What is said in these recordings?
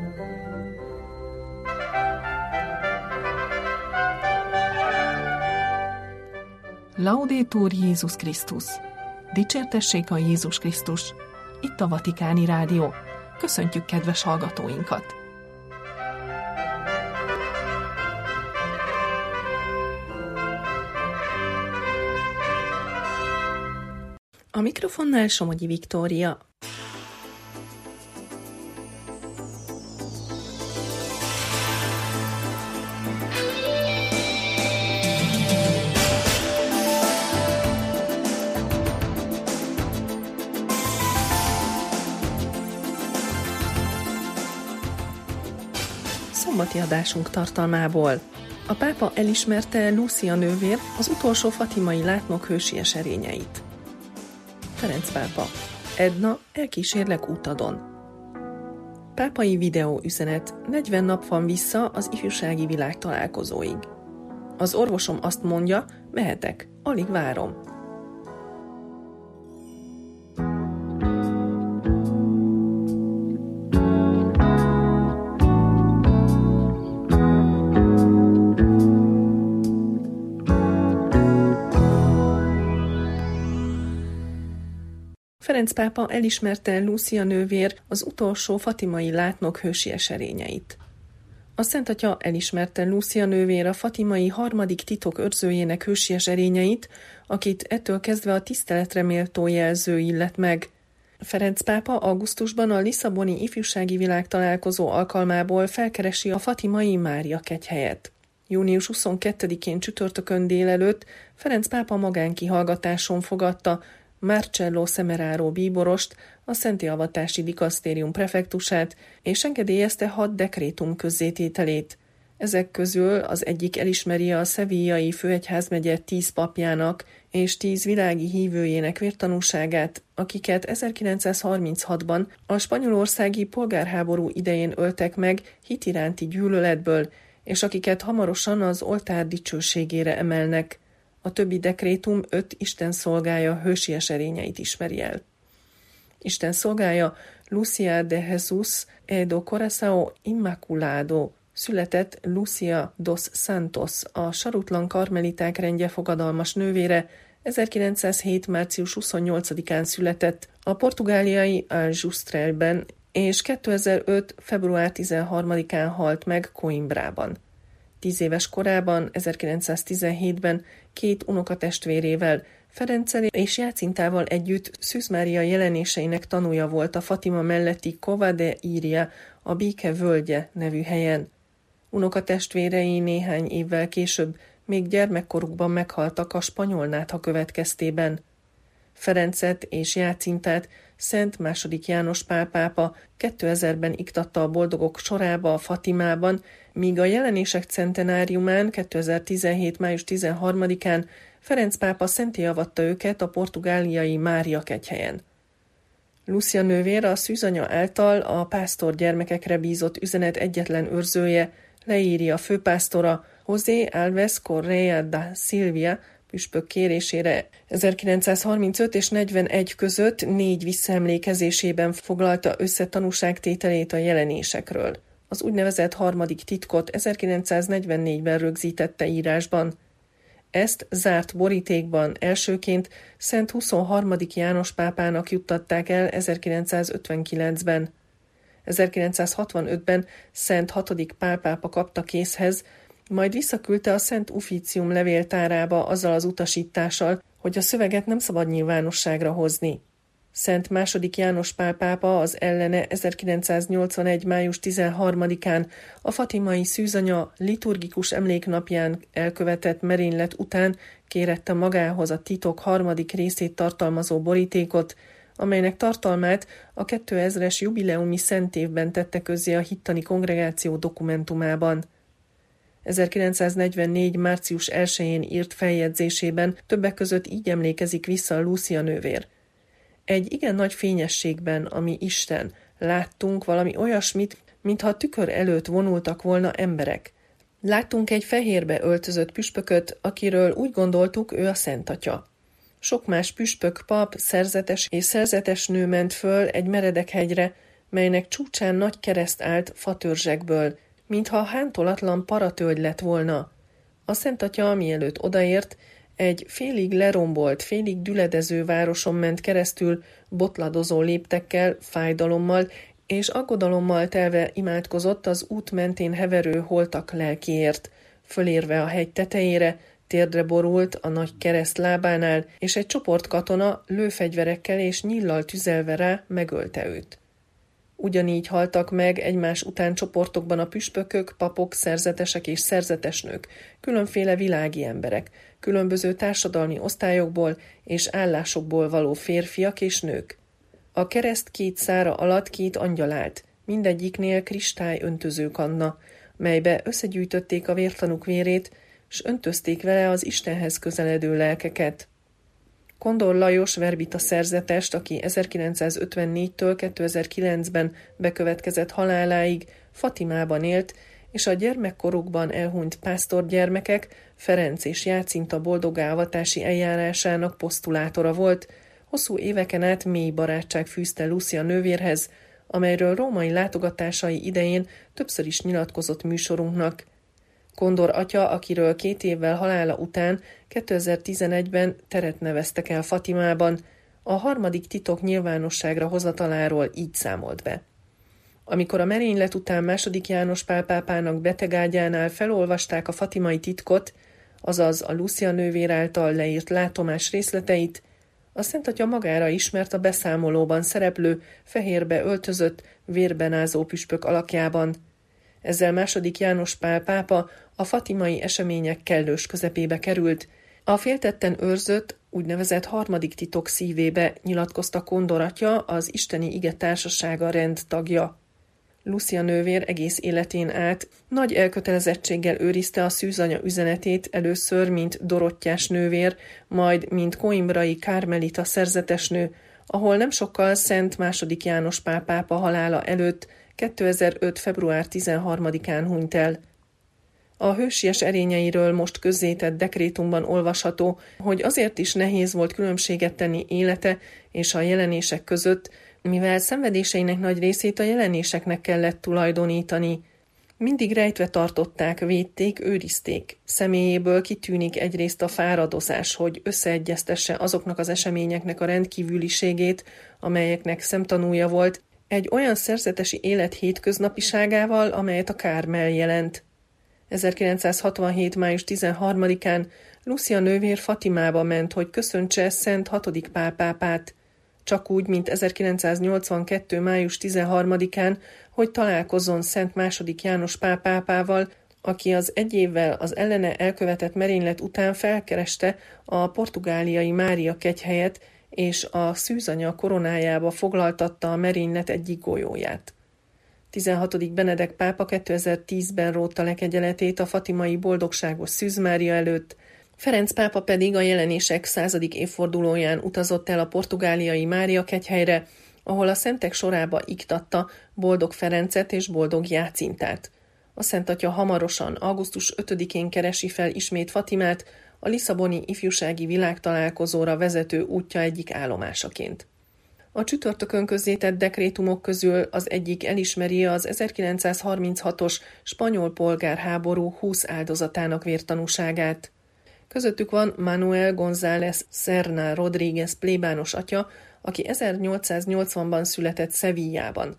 Laudetur Jézus Krisztus! Dicsértessék a Jézus Krisztus! Itt a Vatikáni Rádió. Köszöntjük kedves hallgatóinkat! A mikrofonnál Somogyi Viktória. Szombati adásunk tartalmából. A pápa elismerte Lucia nővér, az utolsó fatimai látnok hősies erényeit. Ferenc pápa: Edna, elkísérlek útadon. Pápai videóüzenet: 40 nap van vissza az ifjúsági világtalálkozóig. Az orvosom azt mondja, mehetek, alig várom. Ferenc pápa elismerte Lucia nővér, az utolsó fatimai látnok hősies erényeit. A Szent Atya elismerte Lucia nővér, a fatimai harmadik titok őrzőjének hősies erényeit, akit ettől kezdve a tiszteletre méltó jelző illet meg. Ferenc pápa augusztusban a Lisszaboni ifjúsági világtalálkozó alkalmából felkeresi a fatimai Mária kegyhelyet. Június 22-én csütörtökön délelőtt Ferenc pápa magánkihallgatáson fogadta Marcello Semeraro bíborost, a Szentélavatási Dikasztérium prefektusát, és engedélyezte 6 dekrétum közzétételét. Ezek közül az egyik elismeri a sevillai főegyházmegye 10 papjának és 10 világi hívőjének vértanúságát, akiket 1936-ban a spanyolországi polgárháború idején öltek meg hit iránti gyűlöletből, és akiket hamarosan az oltár dicsőségére emelnek. A többi dekrétum 5 Isten szolgája hősies erényeit ismeri el. Isten szolgája Lucia de Jesús e do Coração Immaculado született Lucia dos Santos, a sarutlan karmeliták rendje fogadalmas nővére, 1907. március 28-án született a portugáliai Aljustrelben, és 2005. február 13-án halt meg Coimbrában. 10 éves korában, 1917-ben 2 unokatestvérével, Ferenccel és Jácintával együtt Szűz Mária jelenéseinek tanúja volt a Fatima melletti Cova de Iria, a Béke völgye nevű helyen. Unokatestvérei néhány évvel később még gyermekkorukban meghaltak a spanyol nátha következtében. Ferencet és Jácintát Szent II. János Pál pápa 2000-ben iktatta a boldogok sorába a Fatimában, míg a jelenések centenáriumán 2017. május 13-án Ferenc pápa szentté avatta őket a portugáliai Mária kegyhelyen. Lucia nővér a szűzanya által a pásztor gyermekekre bízott üzenet egyetlen őrzője, leírja főpásztora José Alves Correa da Silva püspök kérésére 1935 és 41 között 4 visszaemlékezésében foglalta össze tanúságtételét a jelenésekről. Az úgynevezett harmadik titkot 1944-ben rögzítette írásban. Ezt zárt borítékban elsőként Szent 23. János pápának juttatták el 1959-ben. 1965-ben Szent 6. Pál pápa kapta készhez, majd visszaküldte a Szent Ufficium levéltárába azzal az utasítással, hogy a szöveget nem szabad nyilvánosságra hozni. Szent II. János Pál pápa az ellene 1981. május 13-án a fatimai szűzanya liturgikus emléknapján elkövetett merénylet után kérette magához a titok harmadik részét tartalmazó borítékot, amelynek tartalmát a 2000-es jubileumi szentévben tette közzé a hittani kongregáció dokumentumában. 1944. március 1-én írt feljegyzésében többek között így emlékezik vissza Lucia nővér. Egy igen nagy fényességben, ami Isten, láttunk valami olyasmit, mintha tükör előtt vonultak volna emberek. Láttunk egy fehérbe öltözött püspököt, akiről úgy gondoltuk, ő a Szent Atya. Sok más püspök, pap, szerzetes és szerzetesnő ment föl egy meredek hegyre, melynek csúcsán nagy kereszt állt fatörzsekből, mintha hántolatlan paratölgy lett volna. A Szent Atya, mielőtt odaért, egy félig lerombolt, félig düledező városon ment keresztül, botladozó léptekkel, fájdalommal és aggodalommal telve imádkozott az út mentén heverő holtak lelkiért, fölérve a hegy tetejére, térdre borult a nagy kereszt lábánál, és egy csoport katona lőfegyverekkel és nyíllal tüzelve rá megölte őt. Ugyanígy haltak meg egymás után csoportokban a püspökök, papok, szerzetesek és szerzetesnők, különféle világi emberek, különböző társadalmi osztályokból és állásokból való férfiak és nők. A kereszt két szára alatt két angyal állt, mindegyiknél kristály öntözőkanna, melybe összegyűjtötték a vértanúk vérét, s öntözték vele az Istenhez közeledő lelkeket. Kondor Lajos verbita szerzetest, aki 1954-től 2009-ben bekövetkezett haláláig Fatimában élt, és a gyermekkorukban elhunyt pásztorgyermekek Ferenc és Jácinta boldogávatási eljárásának posztulátora volt, hosszú éveken át mély barátság fűzte Lucia nővérhez, amelyről római látogatásai idején többször is nyilatkozott műsorunknak. Kondor atya, akiről 2 évvel halála után 2011-ben teret neveztek el Fatimában, a harmadik titok nyilvánosságra hozataláról így számolt be. Amikor a merénylet után II. János Pál pápának betegágyánál felolvasták a fatimai titkot, azaz a Lucia nővér által leírt látomás részleteit, a Szent Atya magára ismert a beszámolóban szereplő, fehérbe öltözött, vérben ázó püspök alakjában. Ezzel II. János Pál pápa a fatimai események kellős közepébe került. A féltetten őrzött, úgynevezett harmadik titok szívébe, nyilatkozta Kondor atya, az isteni ige társasága rend tagja. Lucia nővér egész életén át nagy elkötelezettséggel őrizte a szűzanya üzenetét, először mint Dorottyás nővér, majd mint coimbrai kármelita szerzetesnő, ahol nem sokkal Szent II. János Pál pápa halála előtt 2005. február 13-án hunyt el. A hősies erényeiről most közzétett dekrétumban olvasható, hogy azért is nehéz volt különbséget tenni élete és a jelenések között, mivel szenvedéseinek nagy részét a jelenéseknek kellett tulajdonítani. Mindig rejtve tartották, védték, őrizték. Személyéből kitűnik egyrészt a fáradozás, hogy összeegyeztesse azoknak az eseményeknek a rendkívüliségét, amelyeknek szemtanúja volt, egy olyan szerzetesi élet hétköznapiságával, amelyet a Kármel jelent. 1967. május 13-án Lucia nővér Fatimába ment, hogy köszöntse Szent 6. Pál pápát, csak úgy, mint 1982. május 13-án, hogy találkozzon Szent II. János Pál pápával, aki az 1 évvel az ellene elkövetett merénylet után felkereste a portugáliai Mária kegyhelyet, és a szűzanya koronájába foglaltatta a merénylet egyik golyóját. 16. Benedek pápa 2010-ben rótta le kegyeletét a fatimai boldogságos Szűz Mária előtt, Ferenc pápa pedig a jelenések 100. évfordulóján utazott el a portugáliai Mária kegyhelyre, ahol a szentek sorába iktatta Boldog Ferencet és Boldog Jácintát. A Szent Atya hamarosan, augusztus 5-én keresi fel ismét Fatimát, a Lisszaboni ifjúsági világtalálkozóra vezető útja egyik állomásaként. A csütörtökön közzétett dekrétumok közül az egyik elismeri az 1936-os spanyol polgárháború 20 áldozatának vértanúságát. Közöttük van Manuel González Serna Rodríguez plébános atya, aki 1880-ban született Sevillában.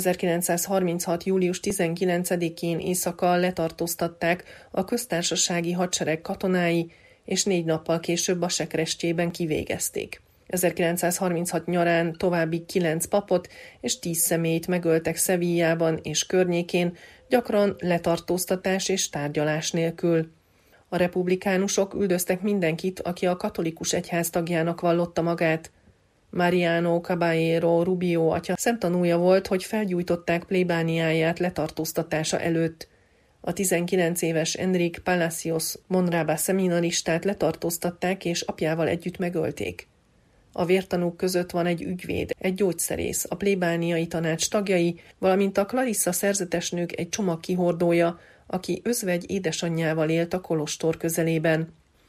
1936. július 19-én éjszaka letartóztatták a köztársasági hadsereg katonái, és 4 nappal később a sekrestjében kivégezték. 1936 nyarán további 9 papot és 10 személyt megöltek Sevillában és környékén, gyakran letartóztatás és tárgyalás nélkül. A republikánusok üldöztek mindenkit, aki a katolikus egyház tagjának vallotta magát. Mariano Caballero Rubio atya szemtanúja volt, hogy felgyújtották plébániáját letartóztatása előtt. A 19 éves Enrique Palacios Monrába szeminaristát letartóztatták és apjával együtt megölték. A vértanúk között van egy ügyvéd, egy gyógyszerész, a plébániai tanács tagjai, valamint a Clarissa szerzetesnők egy csomag kihordója, aki özvegy édesanyjával élt a kolostor közelében.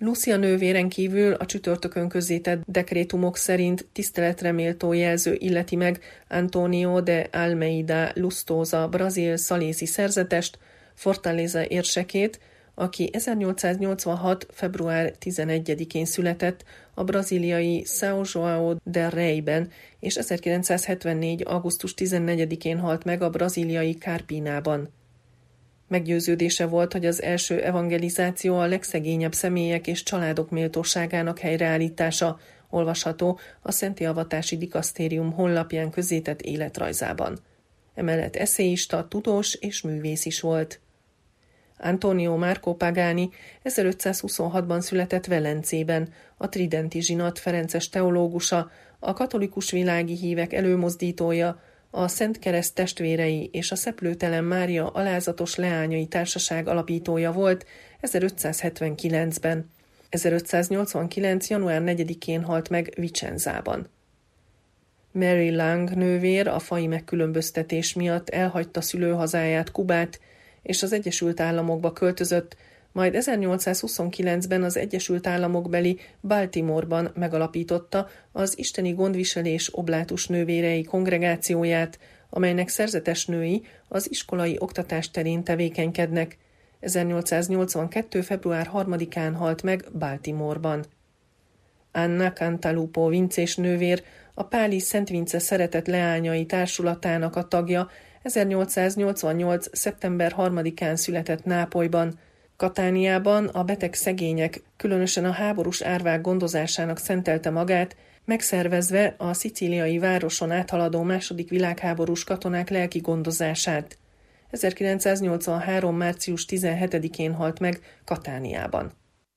Lucia nővéren kívül a csütörtökön közzétett dekrétumok szerint tiszteletre méltó jelző illeti meg Antonio de Almeida Lustosa brazil szalészi szerzetest, Fortaleza érsekét, aki 1886. február 11-én született a brazíliai São João del Rei-ben, és 1974. augusztus 14-én halt meg a brazíliai Carpinában. Meggyőződése volt, hogy az első evangelizáció a legszegényebb személyek és családok méltóságának helyreállítása, olvasható a Szentélavatási Dikasztérium honlapján közzétett életrajzában. Emellett eszéista, tudós és művész is volt. Antonio Marco Pagani 1526-ban született Velencében, a tridenti zsinat ferences teológusa, a katolikus világi hívek előmozdítója, a Szent Kereszt testvérei és a Szeplőtelen Mária alázatos leányai társaság alapítója volt 1579-ben. 1589. január 4-én halt meg Vicenzában. Mary Lang nővér a faji megkülönböztetés miatt elhagyta szülőhazáját, Kubát, és az Egyesült Államokba költözött, majd 1829-ben az Egyesült Államokbeli Baltimore-ban megalapította az Isteni Gondviselés Oblátus nővérei kongregációját, amelynek szerzetes női az iskolai oktatás terén tevékenykednek. 1882. február 3-án halt meg Baltimore-ban. Anna Cantalupo vincés nővér, a Páli Szent Vince Szeretett Leányai Társulatának a tagja, 1888. szeptember 3-án született Nápolyban. Katániában a beteg szegények, különösen a háborús árvák gondozásának szentelte magát, megszervezve a szicíliai városon áthaladó második világháborús katonák lelki gondozását. 1983. március 17-én halt meg Katániában.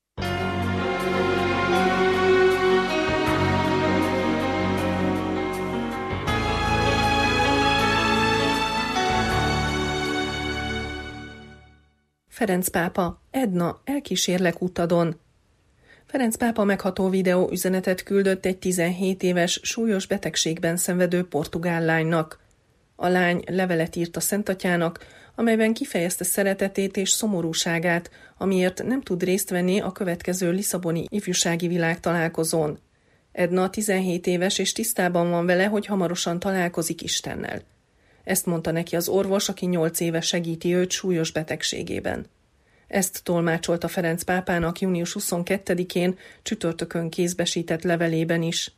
Ferenc pápa, Edna, elkísérlek útadon. Ferenc pápa megható videó üzenetet küldött egy 17 éves, súlyos betegségben szenvedő portugál lánynak. A lány levelet írt a Szentatyának, amelyben kifejezte szeretetét és szomorúságát, amiért nem tud részt venni a következő lisszaboni ifjúsági világtalálkozón. Edna 17 éves és tisztában van vele, hogy hamarosan találkozik Istennel. Ezt mondta neki az orvos, aki 8 éve segíti őt súlyos betegségében. Ezt tolmácsolta Ferenc pápának június 22-én csütörtökön kézbesített levelében is.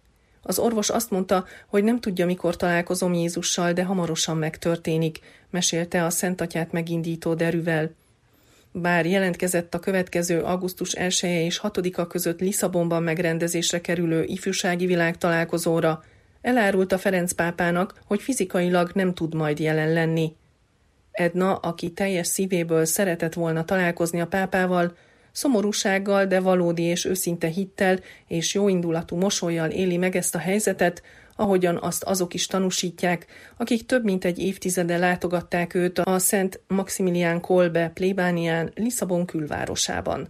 Az orvos azt mondta, hogy nem tudja, mikor találkozom Jézussal, de hamarosan megtörténik, mesélte a Szentatyát megindító derűvel. Bár jelentkezett a következő augusztus 1-e és 6-a között Lisszabonban megrendezésre kerülő ifjúsági világtalálkozóra, elárulta Ferenc pápának, hogy fizikailag nem tud majd jelen lenni. Edna, aki teljes szívéből szeretett volna találkozni a pápával, szomorúsággal, de valódi és őszinte hittel és jóindulatú mosollyal éli meg ezt a helyzetet, ahogyan azt azok is tanúsítják, akik több mint egy évtizede látogatták őt a Szent Maximilián Kolbe plébánián Lisszabon külvárosában.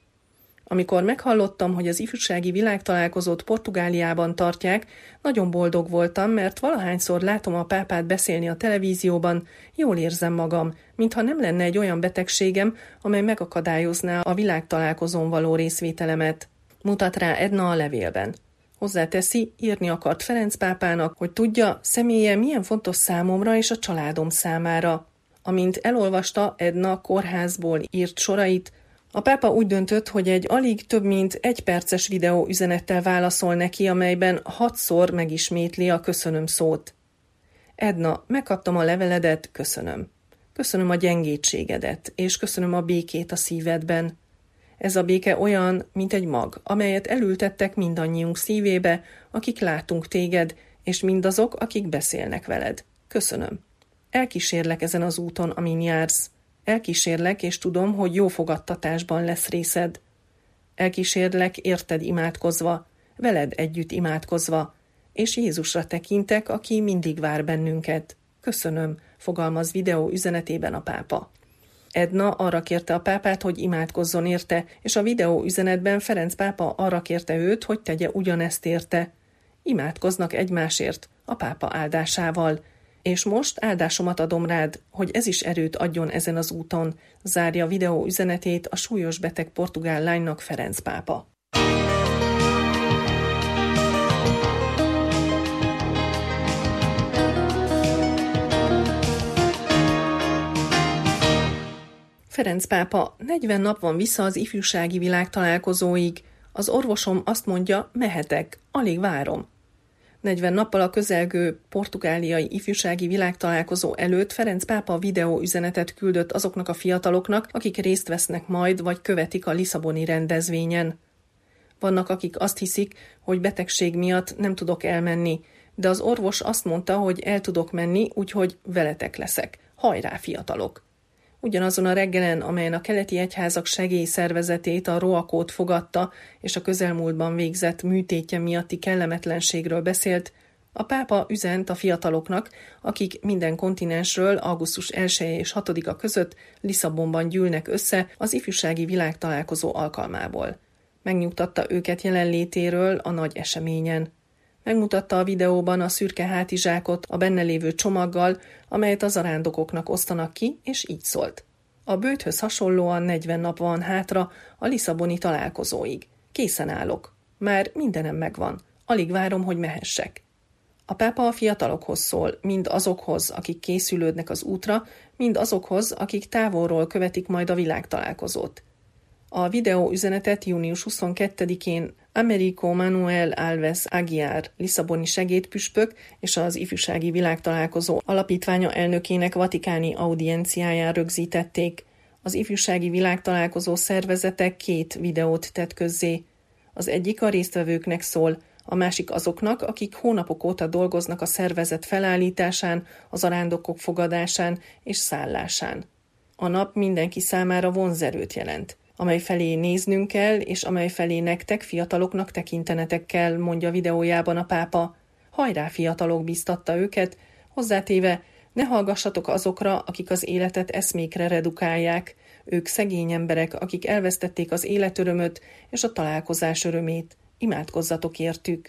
Amikor meghallottam, hogy az ifjúsági világtalálkozót Portugáliában tartják, nagyon boldog voltam, mert valahányszor látom a pápát beszélni a televízióban, jól érzem magam, mintha nem lenne egy olyan betegségem, amely megakadályozná a világtalálkozón való részvételemet. Mutat rá Edna a levélben. Hozzáteszi, írni akart Ferenc pápának, hogy tudja, személye milyen fontos számomra és a családom számára. Amint elolvasta Edna kórházból írt sorait, a pápa úgy döntött, hogy egy alig több mint 1 perces videó üzenettel válaszol neki, amelyben 6-szor megismétli a köszönöm szót. Edna, megkaptam a leveledet, köszönöm. Köszönöm a gyengétségedet, és köszönöm a békét a szívedben. Ez a béke olyan, mint egy mag, amelyet elültettek mindannyiunk szívébe, akik látunk téged, és mindazok, akik beszélnek veled. Köszönöm. Elkísérlek ezen az úton, amin jársz. Elkísérlek, és tudom, hogy jó fogadtatásban lesz részed. Elkísérlek érted imádkozva, veled együtt imádkozva, és Jézusra tekintek, aki mindig vár bennünket. Köszönöm, fogalmaz videó üzenetében a pápa. Edna arra kérte a pápát, hogy imádkozzon érte, és a videó üzenetben Ferenc pápa arra kérte őt, hogy tegye ugyanezt érte. Imádkoznak egymásért, a pápa áldásával, És most áldásomat adom rád, hogy ez is erőt adjon ezen az úton, zárja videó üzenetét a súlyos beteg portugál lánynak Ferenc pápa. Ferenc pápa, 40 nap van vissza az ifjúsági világtalálkozóig. Az orvosom azt mondja, mehetek, alig várom. 40 nappal a közelgő portugáliai ifjúsági világtalálkozó előtt Ferenc pápa videó üzenetet küldött azoknak a fiataloknak, akik részt vesznek majd, vagy követik a lisszaboni rendezvényen. Vannak, akik azt hiszik, hogy betegség miatt nem tudok elmenni, de az orvos azt mondta, hogy el tudok menni, úgyhogy veletek leszek. Hajrá, fiatalok! Ugyanazon a reggelen, amelyen a keleti egyházak segélyszervezetét, a ROACO-t fogadta, és a közelmúltban végzett műtétje miatti kellemetlenségről beszélt, a pápa üzent a fiataloknak, akik minden kontinensről augusztus 1 és 6-a között Lisszabonban gyűlnek össze az ifjúsági világtalálkozó alkalmából. Megnyugtatta őket jelenlétéről a nagy eseményen. Megmutatta a videóban a szürke hátizsákot a benne lévő csomaggal, amelyet a zarándokoknak osztanak ki, és így szólt. A bőthöz hasonlóan 40 nap van hátra a lisszaboni találkozóig. Készen állok. Már mindenem megvan. Alig várom, hogy mehessek. A pápa a fiatalokhoz szól, mind azokhoz, akik készülődnek az útra, mind azokhoz, akik távolról követik majd a világtalálkozót. A videó üzenetet június 22-én Américo Manuel Alves Aguiar, lisszaboni segédpüspök és az ifjúsági világtalálkozó alapítványa elnökének vatikáni audienciáján rögzítették. Az ifjúsági világtalálkozó szervezete 2 videót tett közzé. Az egyik a résztvevőknek szól, a másik azoknak, akik hónapok óta dolgoznak a szervezet felállításán, az arándokok fogadásán és szállásán. A nap mindenki számára vonzerőt jelent, amely felé néznünk kell, és amely felé nektek, fiataloknak tekintenetek kell, mondja videójában a pápa. Hajrá, fiatalok, biztatta őket, hozzátéve, ne hallgassatok azokra, akik az életet eszmékre redukálják. Ők szegény emberek, akik elvesztették az életörömöt és a találkozás örömét. Imádkozzatok értük.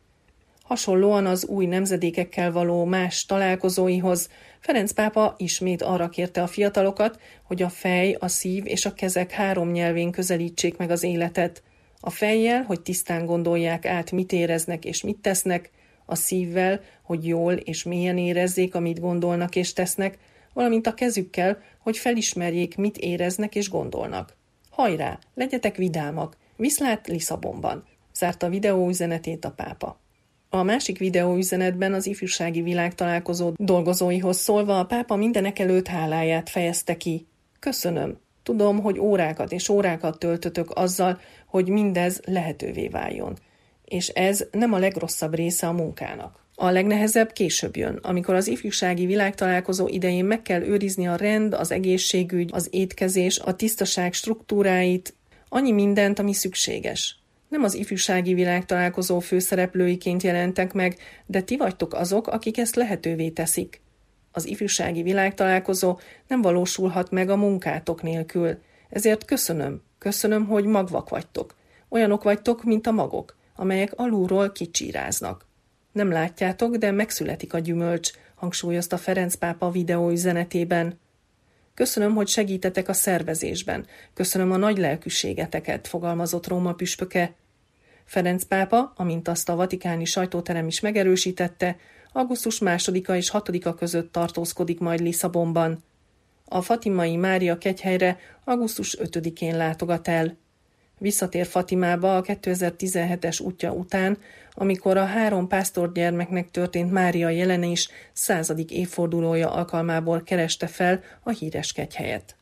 Hasonlóan az új nemzedékekkel való más találkozóihoz, Ferenc pápa ismét arra kérte a fiatalokat, hogy a fej, a szív és a kezek 3 nyelvén közelítsék meg az életet. A fejjel, hogy tisztán gondolják át, mit éreznek és mit tesznek, a szívvel, hogy jól és mélyen érezzék, amit gondolnak és tesznek, valamint a kezükkel, hogy felismerjék, mit éreznek és gondolnak. Hajrá, legyetek vidámak, viszlát Lisszabonban, zárta videóüzenetét a pápa. A másik videóüzenetben az ifjúsági világtalálkozó dolgozóihoz szólva a pápa mindenekelőtt háláját fejezte ki. Köszönöm. Tudom, hogy órákat és órákat töltötök azzal, hogy mindez lehetővé váljon. És ez nem a legrosszabb része a munkának. A legnehezebb később jön, amikor az ifjúsági világtalálkozó idején meg kell őrizni a rend, az egészségügy, az étkezés, a tisztaság struktúráit, annyi mindent, ami szükséges. Nem az ifjúsági világtalálkozó főszereplőiként jelentek meg, de ti vagytok azok, akik ezt lehetővé teszik. Az ifjúsági világtalálkozó nem valósulhat meg a munkátok nélkül, ezért köszönöm, hogy magvak vagytok. Olyanok vagytok, mint a magok, amelyek alulról kicsíráznak. Nem látjátok, de megszületik a gyümölcs, hangsúlyozta Ferenc pápa videóüzenetében. Köszönöm, hogy segítetek a szervezésben. Köszönöm a nagy lelkűségeteket, fogalmazott Róma püspöke. Ferenc pápa, amint azt a vatikáni sajtóterem is megerősítette, augusztus 2-a és 6-a között tartózkodik majd Lisszabonban. A Fatimai Mária kegyhelyre augusztus 5-én látogat el. Visszatér Fatimába a 2017-es útja után, amikor a 3 pásztorgyermeknek történt Mária jelenés 100. évfordulója alkalmából kereste fel a híres kegyhelyet.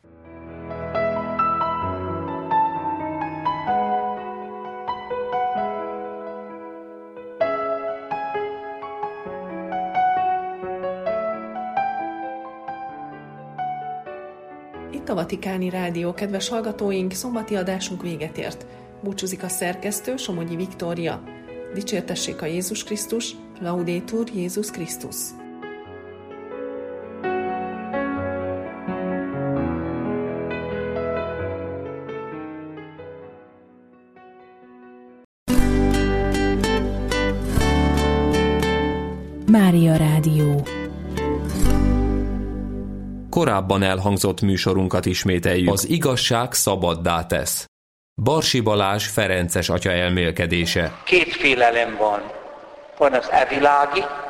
Itt a Vatikáni Rádió, kedves hallgatóink, szombati adásunk véget ért. Búcsúzik a szerkesztő, Somogyi Viktória. Dicsértessék a Jézus Krisztus, Laudetur Jézus Krisztus. Mária Rádió. Korábban elhangzott műsorunkat ismételjük. Az igazság szabaddá tesz. Barsi Balázs ferences atya elmélkedése. Két félelem van. Van az evilági,